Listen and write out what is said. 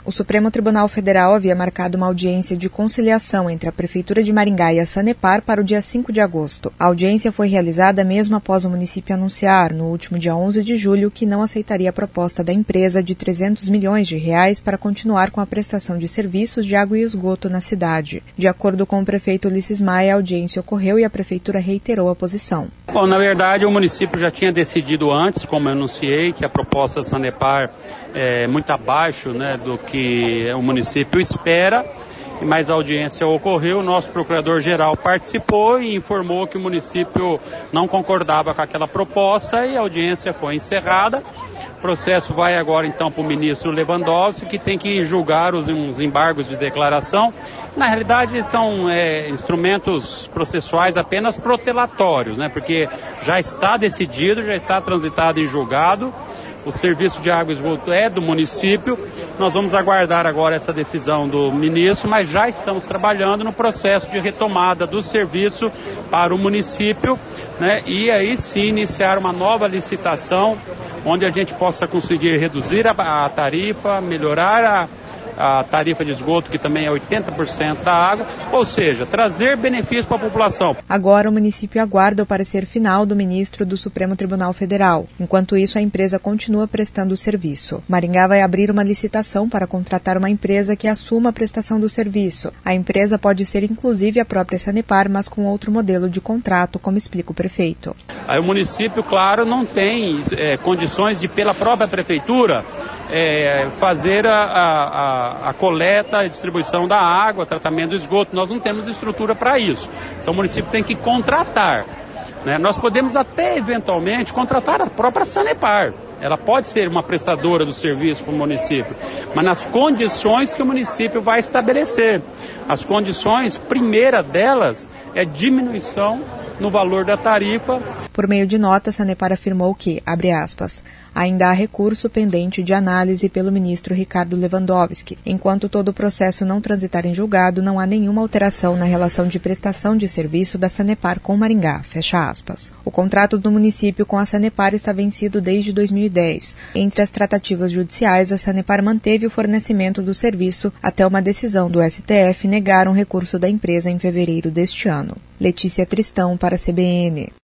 O Supremo Tribunal Federal havia marcado uma audiência de conciliação entre a Prefeitura de Maringá e a Sanepar para o dia 5 de agosto. A audiência foi realizada mesmo após o município anunciar, no último dia 11 de julho, que não aceitaria a proposta da empresa de R$300 milhões para continuar com a prestação de serviços de água e esgoto na cidade. De acordo com o prefeito Ulisses Maia, a audiência ocorreu e a Prefeitura reiterou a posição. Bom, na verdade, o município já tinha decidido antes, como eu anunciei, que a proposta da Sanepar é muito abaixo, do que o município espera, mas a audiência ocorreu, o nosso procurador-geral participou e informou que o município não concordava com aquela proposta e a audiência foi encerrada. O processo vai agora então para o ministro Lewandowski, que tem que julgar os embargos de declaração. Na realidade são instrumentos processuais apenas protelatórios, porque já está decidido, já está transitado em julgado. O serviço de água e esgoto é do município. Nós vamos aguardar agora essa decisão do ministro, mas já estamos trabalhando no processo de retomada do serviço para o município, e aí sim iniciar uma nova licitação, onde a gente possa conseguir reduzir a tarifa, melhorar a tarifa de esgoto, que também é 80% da água, ou seja, trazer benefícios para a população. Agora o município aguarda o parecer final do ministro do Supremo Tribunal Federal. Enquanto isso, a empresa continua prestando o serviço. Maringá vai abrir uma licitação para contratar uma empresa que assuma a prestação do serviço. A empresa pode ser inclusive a própria Sanepar, mas com outro modelo de contrato, como explica o prefeito. Aí o município, claro, não tem condições de, pela própria prefeitura, fazer a coleta, a distribuição da água, tratamento do esgoto. Nós não temos estrutura para isso. Então o município tem que contratar. Nós podemos até, eventualmente, contratar a própria Sanepar. Ela pode ser uma prestadora do serviço para o município, mas nas condições que o município vai estabelecer. As condições, primeira delas, é diminuição no valor da tarifa. Por meio de nota, a Sanepar afirmou que, abre aspas, ainda há recurso pendente de análise pelo ministro Ricardo Lewandowski. Enquanto todo o processo não transitar em julgado, não há nenhuma alteração na relação de prestação de serviço da Sanepar com Maringá, fecha aspas. O contrato do município com a Sanepar está vencido desde 2010. Entre as tratativas judiciais, a Sanepar manteve o fornecimento do serviço até uma decisão do STF negar um recurso da empresa em fevereiro deste ano. Letícia Tristão para a CBN.